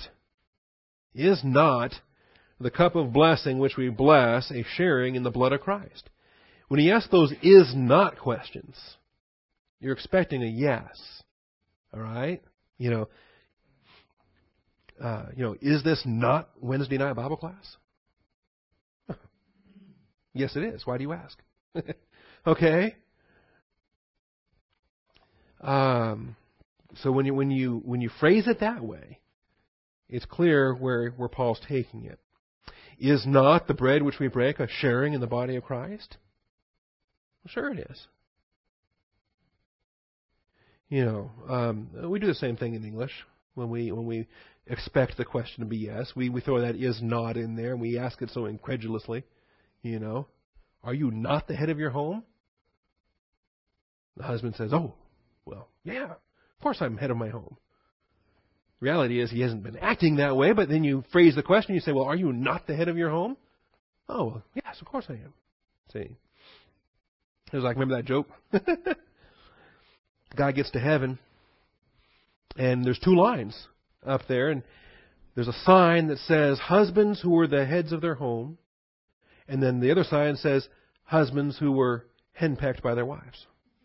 the cup of blessing which we bless a sharing in the blood of Christ? When he asks those is not questions, you're expecting a yes. All right? Is this not Wednesday night Bible class? Yes, it is. Why do you ask? Okay. So when you phrase it that way, it's clear where Paul's taking it. Is not the bread which we break a sharing in the body of Christ? Well, sure it is. We do the same thing in English when we expect the question to be yes. We throw that is not in there, and we ask it so incredulously. Are you not the head of your home? The husband says, oh, well, yeah, of course I'm head of my home. Reality is he hasn't been acting that way, but then you phrase the question, you say, well, are you not the head of your home? Oh, well, yes, of course I am. See? It was like, remember that joke? Guy gets to heaven, and there's 2 lines up there, and there's a sign that says, husbands who were the heads of their home, and then the other sign says, husbands who were henpecked by their wives.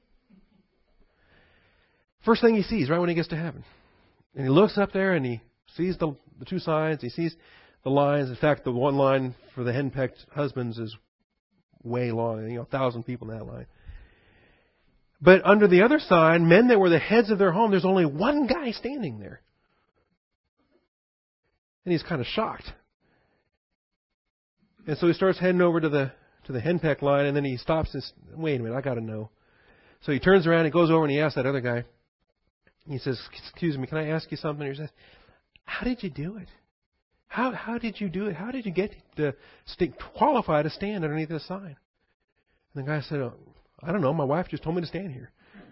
First thing he sees right when he gets to heaven. And he looks up there and he sees the 2 signs. He sees the lines. In fact, the one line for the henpecked husbands is way long. 1,000 people in that line. But under the other sign, men that were the heads of their home, there's only one guy standing there. And he's kind of shocked. And so he starts heading over to the henpecked line, and then he stops and says, wait a minute, I got to know. So he turns around and goes over and he asks that other guy. He says, excuse me, can I ask you something? He says, how did you do it? How did you do it? How did you get to qualify to stand underneath this sign? And the guy said, I don't know. My wife just told me to stand here.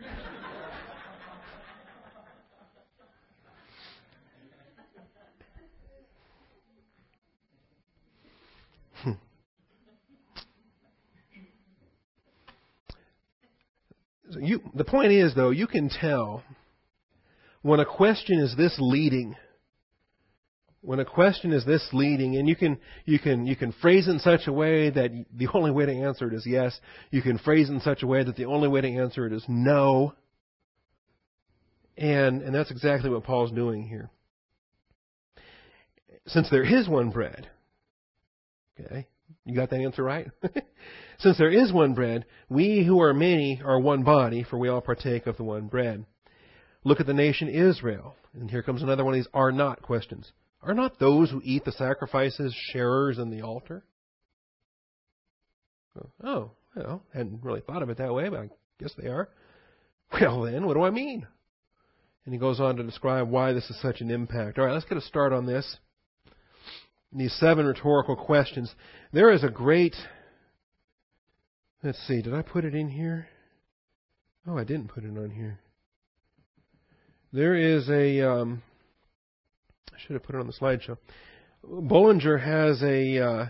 The point is, though, you can tell when a question is this leading. When a question is this leading, and you can phrase it in such a way that the only way to answer it is yes. You can phrase it in such a way that the only way to answer it is no. And that's exactly what Paul's doing here. Since there is one bread, okay, you got that answer right? Since there is one bread, we who are many are one body, for we all partake of the one bread. Look at the nation Israel. And here comes another one of these are not questions. Are not those who eat the sacrifices sharers in the altar? Oh, Well, hadn't really thought of it that way, but I guess they are. Well then, what do I mean? And he goes on to describe why this is such an impact. All right, let's get a start on this. These 7 rhetorical questions. There is a great... Let's see, did I put it in here? Oh, I didn't put it on here. There is a... I should have put it on the slideshow. Bullinger has a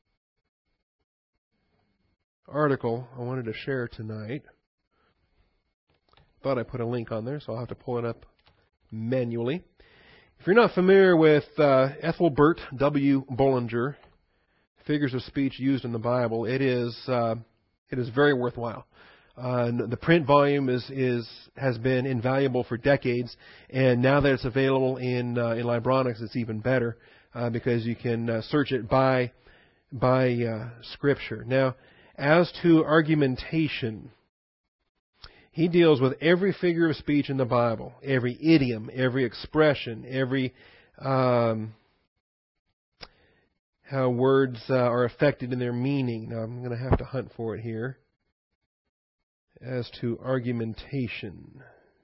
article I wanted to share tonight. Thought I put a link on there, so I'll have to pull it up manually. If you're not familiar with Ethelbert W. Bullinger, figures of speech used in the Bible, it is very worthwhile. The print volume has been invaluable for decades, and now that it's available in Libronics, it's even better because you can search it by Scripture. Now, as to argumentation, he deals with every figure of speech in the Bible, every idiom, every expression, every how words are affected in their meaning. Now, I'm going to have to hunt for it here. As to argumentation.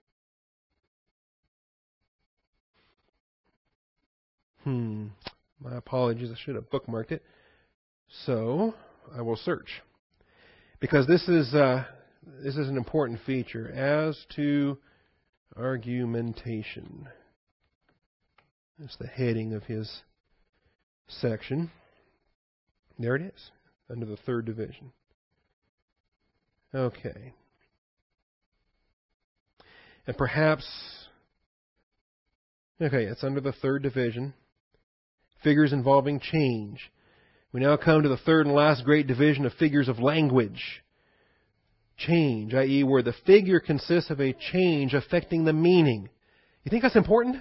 My apologies, I should have bookmarked it. So, I will search. Because this is an important feature. As to argumentation. That's the heading of his section. There it is, under the 3rd division. Okay. And perhaps, okay, it's under the 3rd division. Figures involving change. We now come to the 3rd and last great division of figures of language. Change, i.e. where the figure consists of a change affecting the meaning. You think that's important?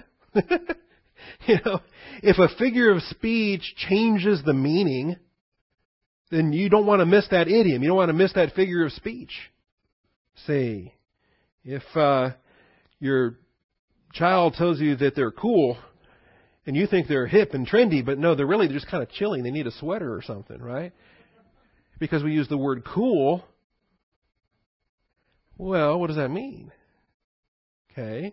If a figure of speech changes the meaning, then you don't want to miss that idiom. You don't want to miss that figure of speech. Say, if your child tells you that they're cool, and you think they're hip and trendy, but no, they're just kind of chilling. They need a sweater or something, right? Because we use the word cool. Well, what does that mean? Okay.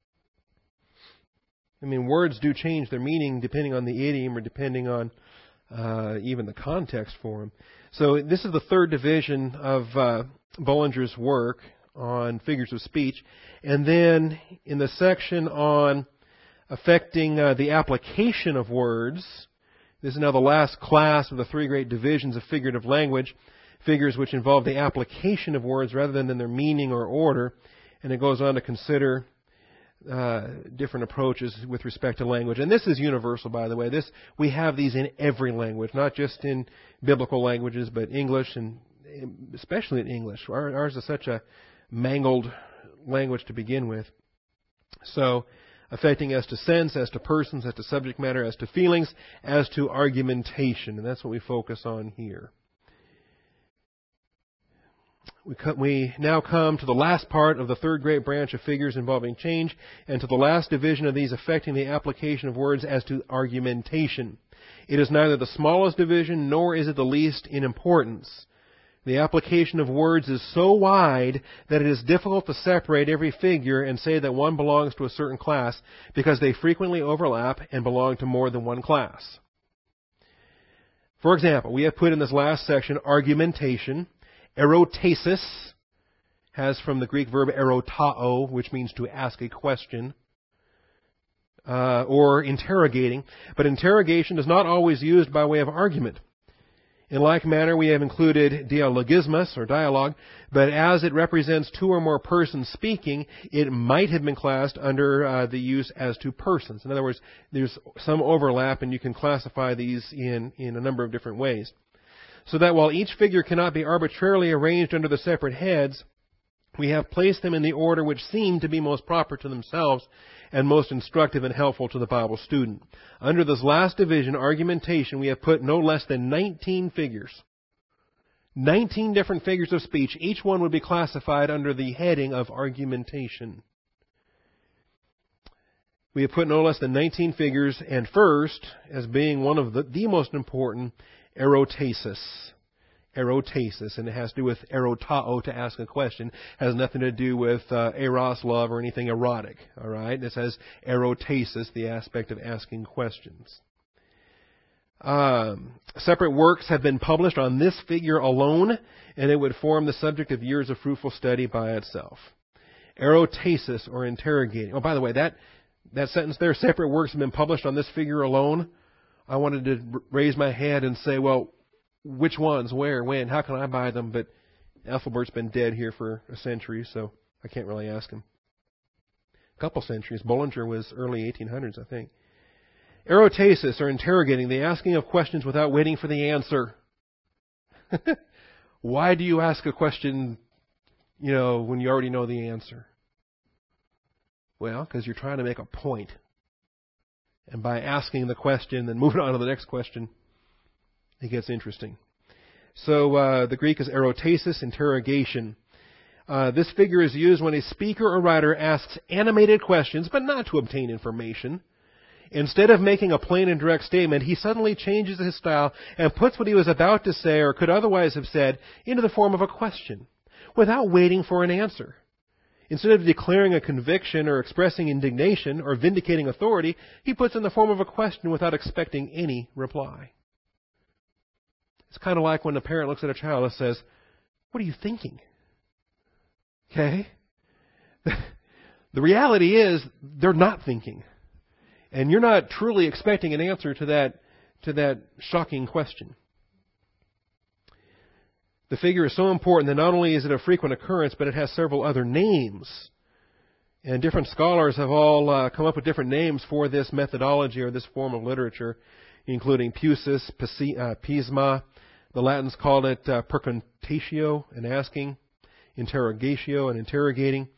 I mean, words do change their meaning depending on the idiom or depending on even the context for them. So this is the 3rd division of Bullinger's work on figures of speech. And then in the section on affecting the application of words, this is now the last class of the 3 great divisions of figurative language, figures which involve the application of words rather than their meaning or order. And it goes on to consider different approaches with respect to language. And this is universal, by the way. We have these in every language, not just in biblical languages, but English, and especially in English. Ours is such a mangled language to begin with. So, affecting as to sense, as to persons, as to subject matter, as to feelings, as to argumentation. And that's what we focus on here. We now come to the last part of the 3rd great branch of figures involving change, and to the last division of these affecting the application of words as to argumentation. It is neither the smallest division, nor is it the least in importance. The application of words is so wide that it is difficult to separate every figure and say that one belongs to a certain class, because they frequently overlap and belong to more than one class. For example, we have put in this last section argumentation. Erotasis has from the Greek verb erotao, which means to ask a question, or interrogating. But interrogation is not always used by way of argument. In like manner, we have included dialogismus, or dialogue, but as it represents 2 or more persons speaking, it might have been classed under the use as to persons. In other words, there's some overlap, and you can classify these in a number of different ways. So that while each figure cannot be arbitrarily arranged under the separate heads, we have placed them in the order which seem to be most proper to themselves and most instructive and helpful to the Bible student. Under this last division, argumentation, we have put no less than 19 figures. 19 different figures of speech. Each one would be classified under the heading of argumentation. We have put no less than 19 figures, and first, as being one of the most important, erotasis. erotasis, and it has to do with erotao, to ask a question. It has nothing to do with eros, love, or anything erotic. All right? It says erotasis, the aspect of asking questions. Separate works have been published on this figure alone, and it would form the subject of years of fruitful study by itself. Erotasis, or interrogating. Oh, by the way, that sentence there, separate works have been published on this figure alone, I wanted to raise my hand and say, well, which ones, where, when, how can I buy them? But Ethelbert's been dead here for a century, so I can't really ask him. A couple centuries. Bullinger was early 1800s, I think. Erotasis, or interrogating, the asking of questions without waiting for the answer. Why do you ask a question, when you already know the answer? Well, because you're trying to make a point. And by asking the question and moving on to the next question, it gets interesting. So the Greek is erotasis, interrogation. This figure is used when a speaker or writer asks animated questions, but not to obtain information. Instead of making a plain and direct statement, he suddenly changes his style and puts what he was about to say or could otherwise have said into the form of a question, without waiting for an answer. Instead of declaring a conviction or expressing indignation or vindicating authority, he puts in the form of a question without expecting any reply. It's kind of like when a parent looks at a child and says, "What are you thinking?" Okay? The reality is they're not thinking. And you're not truly expecting an answer to that shocking question. The figure is so important that not only is it a frequent occurrence, but it has several other names. And different scholars have all come up with different names for this methodology or this form of literature, including Pusis, Pisma. The Latins called it percontatio, and asking, interrogatio, and interrogating.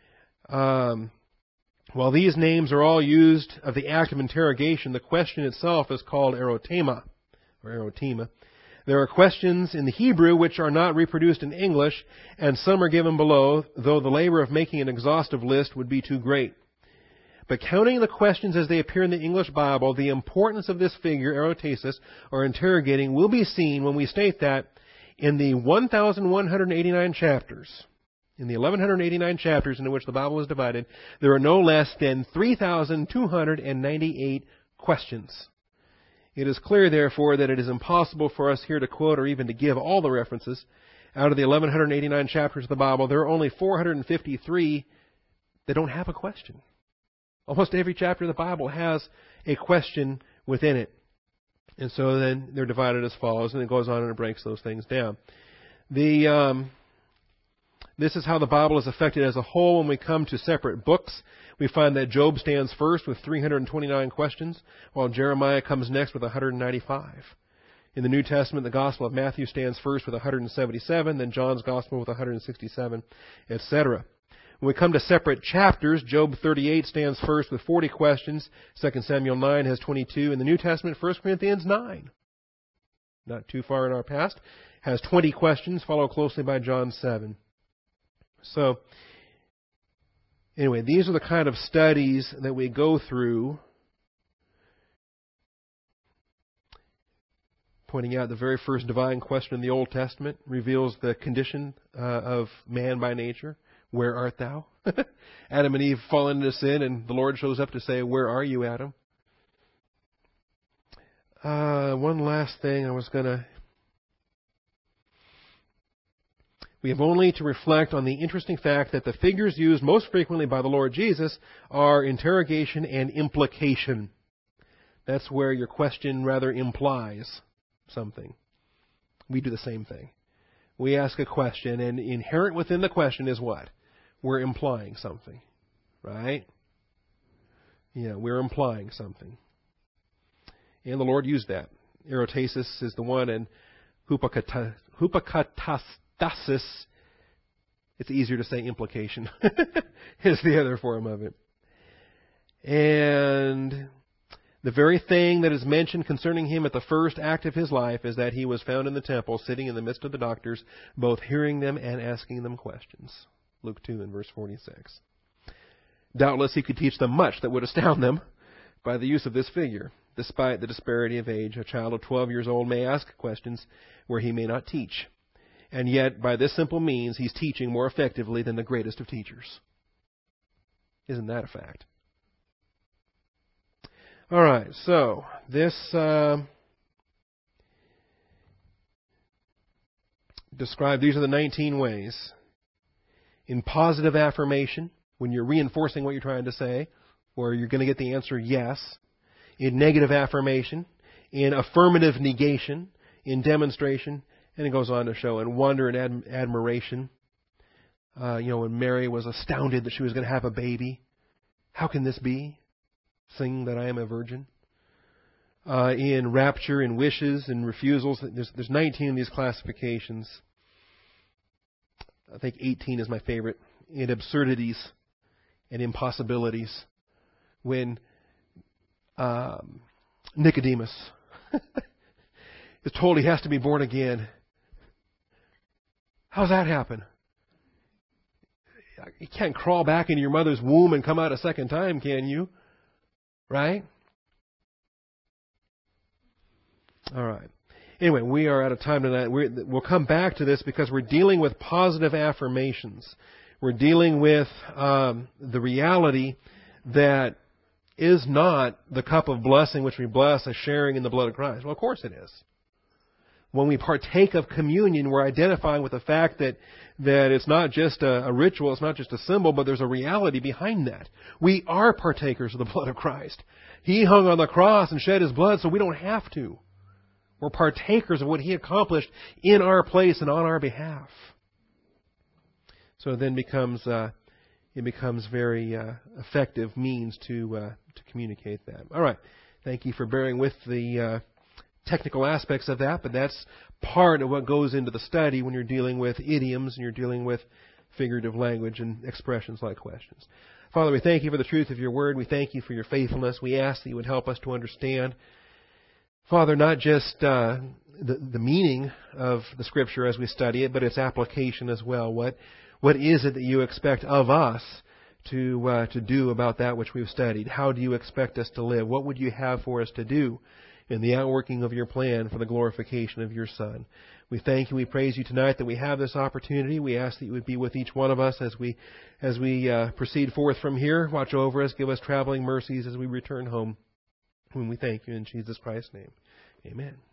While these names are all used of the act of interrogation, the question itself is called erotema, or erotema. There are questions in the Hebrew which are not reproduced in English, and some are given below, though the labor of making an exhaustive list would be too great. But counting the questions as they appear in the English Bible, the importance of this figure, erotasis, or interrogating, will be seen when we state that in the 1,189 chapters, in the 1,189 chapters into which the Bible is divided, there are no less than 3,298 questions. It is clear, therefore, that it is impossible for us here to quote or even to give all the references. Out of the 1,189 chapters of the Bible, there are only 453 that don't have a question. Almost every chapter of the Bible has a question within it. And so then they're divided as follows, and it goes on and it breaks those things down. This is how the Bible is affected as a whole. When we come to separate books, we find that Job stands first with 329 questions, while Jeremiah comes next with 195. In the New Testament, the Gospel of Matthew stands first with 177, then John's Gospel with 167, etc. When we come to separate chapters, Job 38 stands first with 40 questions, 2 Samuel 9 has 22, and the New Testament, 1 Corinthians 9, not too far in our past, has 20 questions, followed closely by John 7. So, anyway, these are the kind of studies that we go through, pointing out the very first divine question in the Old Testament reveals the condition of man by nature. Where art thou? Adam and Eve fall into sin, and the Lord shows up to say, "Where are you, Adam?" One last thing I was going to... We have only to reflect on the interesting fact that the figures used most frequently by the Lord Jesus are interrogation and implication. That's where your question rather implies something. We do the same thing. We ask a question, and inherent within the question is what? We're implying something, right? Yeah, we're implying something. And the Lord used that. Erotasis is the one, and hupakatastasis, it's easier to say implication, is the other form of it. And the very thing that is mentioned concerning him at the first act of his life is that he was found in the temple, sitting in the midst of the doctors, both hearing them and asking them questions. Luke 2 and verse 46. Doubtless he could teach them much that would astound them by the use of this figure. despite the disparity of age. A child of 12 years old may ask questions where he may not teach. And yet, by this simple means, he's teaching more effectively than the greatest of teachers. Isn't that a fact? All right, so this these are the 19 ways. In positive affirmation, when you're reinforcing what you're trying to say, where you're going to get the answer yes. In negative affirmation, in affirmative negation, in demonstration, and it goes on to show in wonder and admiration. When Mary was astounded that she was going to have a baby. How can this be? Seeing that I am a virgin. In rapture, in wishes, in refusals. There's 19 of these classifications. I think 18 is my favorite. In absurdities and impossibilities. When Nicodemus is told he has to be born again. How's that happen? You can't crawl back into your mother's womb and come out a second time, can you? Right? All right. Anyway, we are out of time tonight. We'll come back to this because we're dealing with positive affirmations. We're dealing with the reality that is not the cup of blessing which we bless as sharing in the blood of Christ. Well, of course it is. When we partake of communion, we're identifying with the fact that it's not just a ritual, it's not just a symbol, but there's a reality behind that. We are partakers of the blood of Christ. He hung on the cross and shed His blood so we don't have to. We're partakers of what He accomplished in our place and on our behalf. So it then becomes very effective means to communicate that. All right. Thank you for bearing with the technical aspects of that, but that's part of what goes into the study when you're dealing with idioms and you're dealing with figurative language and expressions like questions. Father, we thank You for the truth of Your Word. We thank You for Your faithfulness. We ask that You would help us to understand, Father, not just the meaning of the Scripture as we study it, but its application as well. What is it that You expect of us to do about that which we've studied? How do You expect us to live? What would You have for us to do in the outworking of Your plan for the glorification of Your Son? We thank You, we praise You tonight that we have this opportunity. We ask that You would be with each one of us as we proceed forth from here. Watch over us, give us traveling mercies as we return home. Whom we thank You in Jesus Christ's name. Amen.